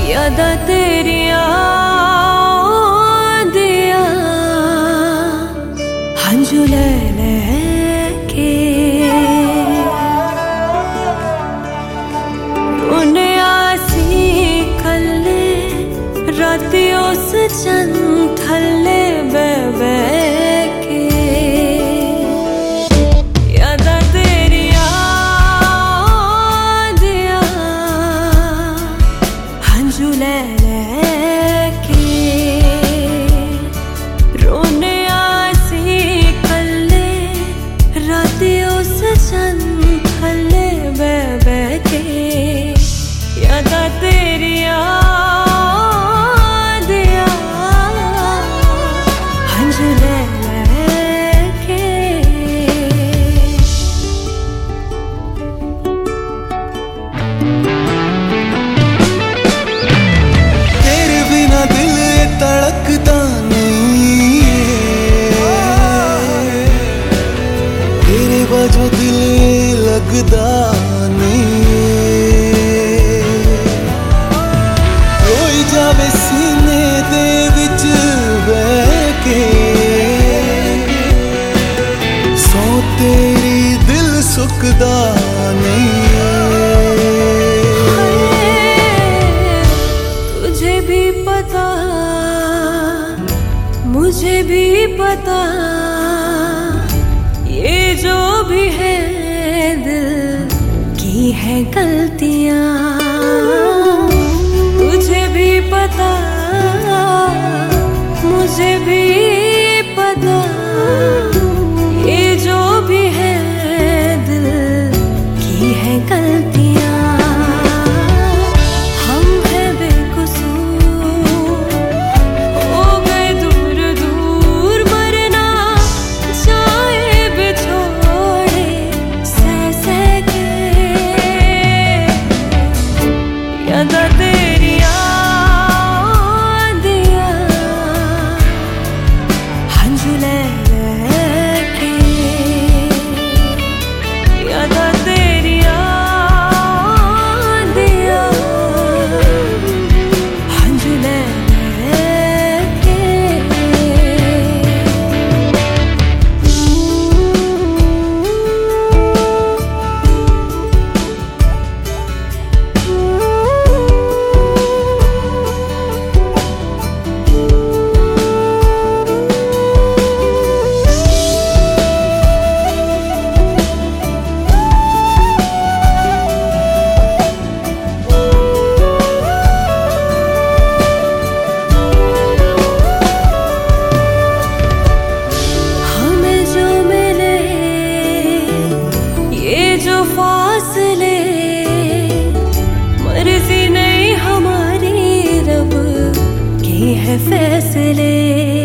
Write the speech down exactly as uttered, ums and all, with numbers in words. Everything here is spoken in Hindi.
यादां तेरियां दिया हंझू ले लेके रोने आसी कल्ले राती उस चंद थल्ले बह बह के यादां तेरियां दिया हंझू ले लेके रोने आसी कल्ले राती उस चंद थल्ले बह बह के यादां तेरियां दिया हंझू ले लेके तेरे बिना दिल तड़कता नहीं है, तेरे बाजू दिल लगदा नहीं है। रोई जावे सीने दे विच बह के सौ तेरी दिल सुकदा नहीं है। तुझे भी पता मुझे भी पता ये जो भी है दिल की है गलतियां। तुझे भी पता मुझे भी पता ये जो भी है दिल की है गलतियां। हम हैं बेकसूर हो गए दूर दूर मरना जाए बिछोड़े सह सह के यादां तेरियां दिया हंझू ले लेके यादां तेरियां दिया हंझू ले लेके। हमें जो मिले ये जो फासले मर्जी नहीं हमारी रब के है फैसले।